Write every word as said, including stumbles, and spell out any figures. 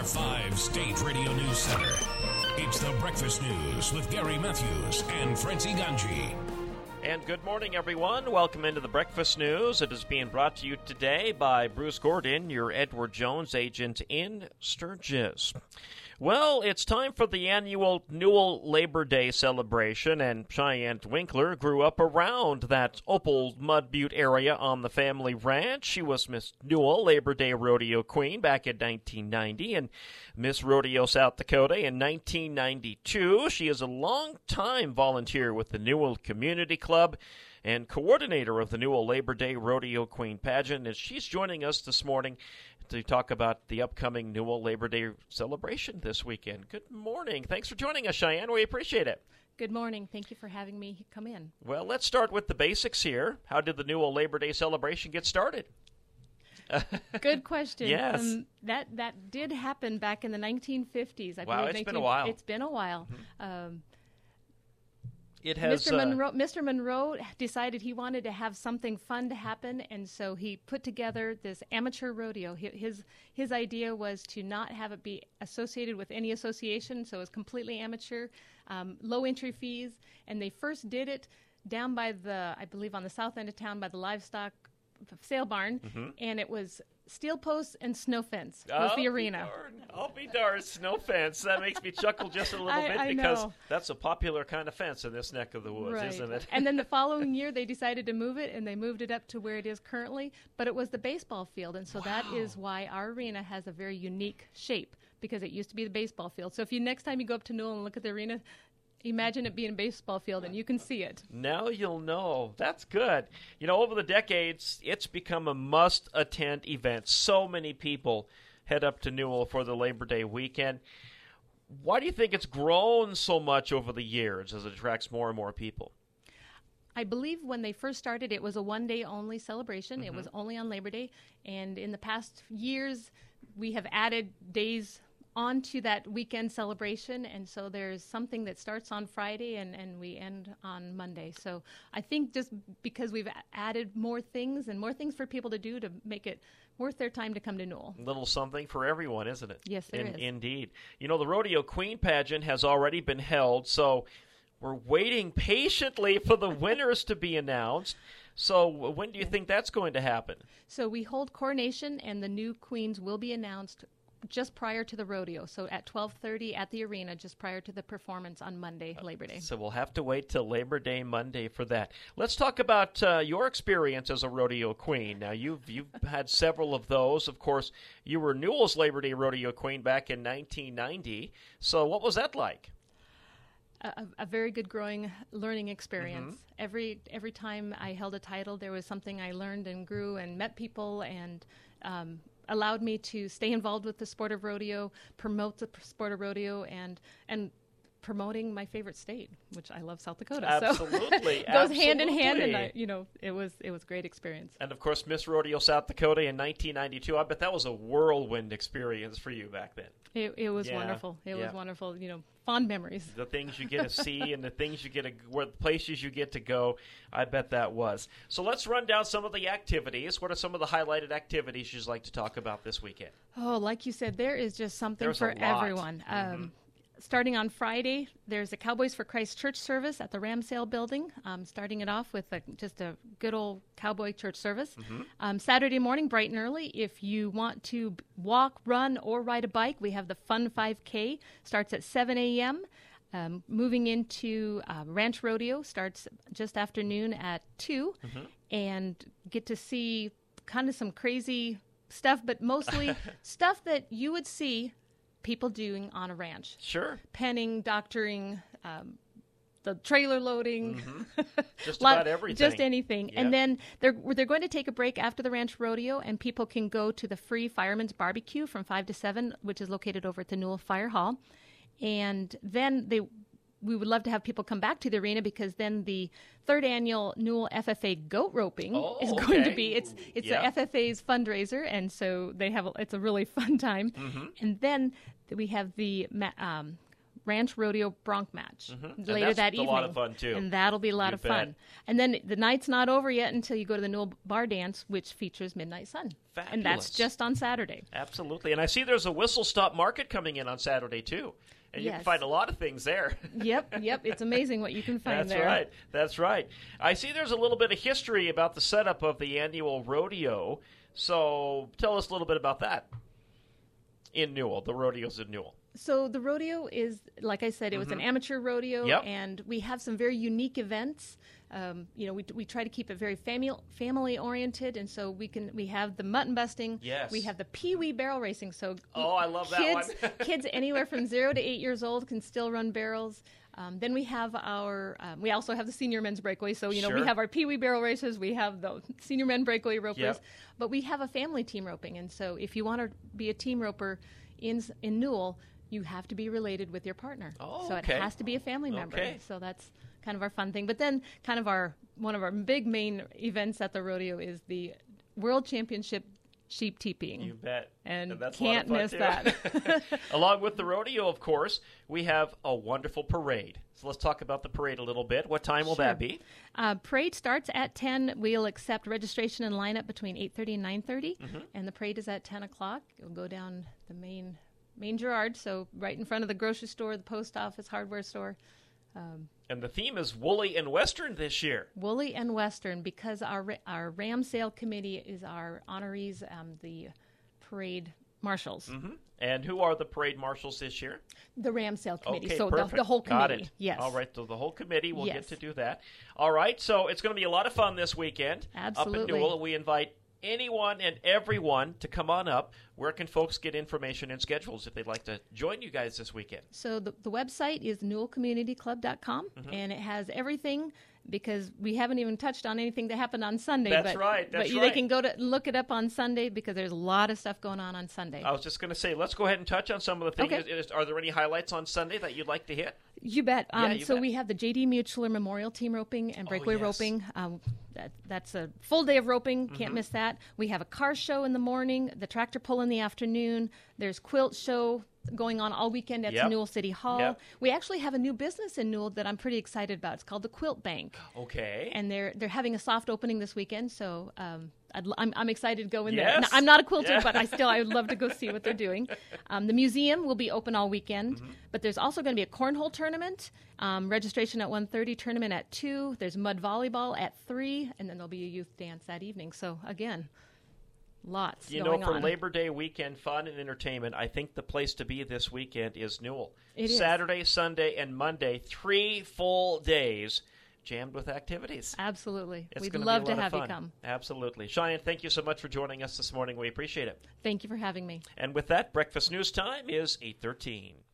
Five-State Radio News Center. It's the Breakfast News with Gary Matthews and Francie Ganji. And good morning, everyone. Welcome into the Breakfast News. It is being brought to you today by Bruce Gordon, your Edward Jones agent in Sturgis. Well, it's time for the annual Newell Labor Day celebration, and Cheyenne Winkler grew up around that Opal Mud Butte area on the family ranch. She was Miss Newell Labor Day Rodeo Queen back in nineteen ninety and Miss Rodeo South Dakota in nineteen ninety-two. She is a long-time volunteer with the Newell Community Club and coordinator of the Newell Labor Day Rodeo Queen pageant, and she's joining us this morning to talk about the upcoming Newell Labor Day celebration this weekend. Good morning. Thanks for joining us, Cheyenne. We appreciate it. Good morning. Thank you for having me come in. Well, let's start with the basics here. How did the Newell Labor Day celebration get started? Good question. Yes. Um, that that did happen back in the nineteen fifties. I wow, believe it's nineteen been a while. It's been a while. Mm-hmm. Um, It has, Mister uh, Monroe, Mister Monroe decided he wanted to have something fun to happen, and so he put together this amateur rodeo. Hi- His his idea was to not have it be associated with any association, so it was completely amateur, um, low entry fees. And they first did it down by the, I believe, on the south end of town by the livestock sale barn, mm-hmm. and it was steel posts and snow fence was I'll the be arena. darned. I'll be darned, snow fence. That makes me chuckle just a little I- bit I because know. that's a popular kind of fence in this neck of the woods, Right. isn't it? And then the following year, they decided to move it, and they moved it up to where it is currently. But it was the baseball field, and so that is why our arena has a very unique shape, because it used to be the baseball field. So if you next time you go up to Newell and look at the arena, imagine it being a baseball field, and you can see it. Now you'll know. That's good. You know, over the decades, it's become a must-attend event. So many people head up to Newell for the Labor Day weekend. Why do you think it's grown so much over the years as it attracts more and more people? I believe when they first started, it was a one-day only celebration. Mm-hmm. It was only on Labor Day. And in the past years, we have added days onto that weekend celebration, and so there's something that starts on Friday and, and we end on Monday. So I think just because we've a- added more things and more things for people to do to make it worth their time to come to Newell. Little something for everyone, isn't it? Yes, there In, is. Indeed. You know, the Rodeo Queen pageant has already been held, so we're waiting patiently for the winners to be announced. So when do you think that's going to happen? So we hold coronation, and the new queens will be announced just prior to the rodeo, so at twelve thirty at the arena, just prior to the performance on Monday, Labor Day. So we'll have to wait till Labor Day Monday for that. Let's talk about uh, your experience as a rodeo queen. Now, you've you've had several of those. Of course, you were Newell's Labor Day rodeo queen back in nineteen ninety. So what was that like? A, a very good growing learning experience. Mm-hmm. Every every time I held a title, there was something I learned and grew and met people and um, allowed me to stay involved with the sport of rodeo, promote the p- sport of rodeo, and and promoting my favorite state, which I love, South Dakota. Absolutely, so goes hand in hand, and absolutely. I, you know, it was it was a great experience. And of course, Miss Rodeo South Dakota in nineteen ninety-two. I bet that was a whirlwind experience for you back then. It, it was Yeah, wonderful. It yeah. was wonderful. You know, fond memories. The things you get to see and the things you get to, where the places you get to go, I bet that was. So let's run down some of the activities. What are some of the highlighted activities you'd like to talk about this weekend? Oh, like you said, there is just something There's for a lot. everyone. Mhm. Um, starting on Friday, there's a Cowboys for Christ church service at the Ramsale building. Um, starting it off with a, just a good old cowboy church service. Mm-hmm. Um, Saturday morning, bright and early, if you want to b- walk, run, or ride a bike, we have the Fun five K. Starts at seven a.m. Um, moving into uh, Ranch Rodeo starts just after noon at two, Mm-hmm. and get to see kind of some crazy stuff, but mostly stuff that you would see people doing on a ranch. Sure. Penning, doctoring, um, the trailer loading. Mm-hmm. Just lot- about everything. Just anything. Yeah. And then they're they're going to take a break after the Ranch Rodeo, and people can go to the free Fireman's Barbecue from five to seven, which is located over at the Newell Fire Hall. And then they we would love to have people come back to the arena, because then the third annual Newell F F A goat roping Oh, is going to okay. be it's it's Yeah. the F F A's fundraiser, and so they have a, it's a really fun time. Mm-hmm. And then we have the ma- um, Ranch Rodeo Bronc match Mm-hmm. later that's that a evening. lot of fun, too. And that'll be a lot You of bet. fun. And then the night's not over yet until you go to the Newell Bar Dance, which features Midnight Sun. And that's Fabulous. just on Saturday. Absolutely. And I see there's a Whistle Stop Market coming in on Saturday, too. And you can Yes. find a lot of things there. Yep, yep. It's amazing what you can find That's there. right. That's right. I see there's a little bit of history about the setup of the annual rodeo. So tell us a little bit about that in Newell, the rodeos in Newell. So the rodeo is, like I said, it was an amateur rodeo, Yep. and we have some very unique events. Um, you know, we, we try to keep it very family family oriented, and so we can we have the mutton busting. Yes. We have the Pee Wee barrel racing. So Oh, I love that kids, one. kids anywhere from zero to eight years old can still run barrels. Um, then we have our, um, we also have the senior men's breakaway. So, you know, Sure. we have our Pee Wee barrel races, we have the senior men breakaway ropers, Yep. but we have a family team roping. And so if you want to be a team roper in, in Newell, you have to be related with your partner. Oh, so okay. it has to be a family member. Okay. So that's kind of our fun thing. But then kind of our, one of our big main events at the rodeo is the World Championship sheep teepeeing. You bet. And that's a lot of can't fun, miss too. that. Along with the rodeo, of course, we have a wonderful parade. So let's talk about the parade a little bit. What time will Sure. that be? Uh, parade starts at ten. We'll accept registration and lineup between eight thirty and nine thirty, Mm-hmm. and the parade is at ten o'clock. It'll go down the main main Girard, so right in front of the grocery store, the post office, hardware store. And the theme is Woolly and Western this year. Woolly and Western, because our ra- our Ram Sale Committee is our honorees, um, the parade marshals. Mm-hmm. And who are the parade marshals this year? The Ram Sale Committee, Okay, so the, perfect. the whole Got committee. it. Yes. All right, so the whole committee will Yes. get to do that. All right, so it's going to be a lot of fun this weekend. Up Absolutely. in Newell, we invite anyone and everyone to come on up. Where can folks get information and schedules if they'd like to join you guys this weekend? So the, the website is newell community club dot com, Mm-hmm. and it has everything, because we haven't even touched on anything that happened on Sunday. That's but, right, that's but right. they can go to look it up on Sunday, because there's a lot of stuff going on on Sunday. I was just going to say, let's go ahead and touch on some of the things. Okay. Is- is- are there any highlights on Sunday that you'd like to hit? You bet. Yeah, Um, you so bet. we have the J D Mutualer Memorial Team Roping and Breakaway yes. Roping. Um, that, that's a full day of roping. Mm-hmm. Can't miss that. We have a car show in the morning, the tractor pull in the afternoon. There's quilt show going on all weekend at Yep. Newell City Hall. Yep. We actually have a new business in Newell that I'm pretty excited about. It's called the Quilt Bank. Okay. And they're they're having a soft opening this weekend, so um, I'd, l- I'm I'm excited to go in Yes. there. N- I'm not a quilter, Yeah. but I still I would love to go see what they're doing. Um, the museum will be open all weekend, Mm-hmm. but there's also going to be a cornhole tournament. Um, registration at one thirty, tournament at two. There's mud volleyball at three, and then there'll be a youth dance that evening. So again, lots You going know, for on. Labor Day weekend fun and entertainment, I think the place to be this weekend is Newell. It is. Saturday, Sunday, and Monday, three full days jammed with activities. Absolutely, It's we'd gonna love be a to lot have of you fun. come. Absolutely. Cheyenne, thank you so much for joining us this morning. We appreciate it. Thank you for having me. And with that, breakfast news time is eight thirteen.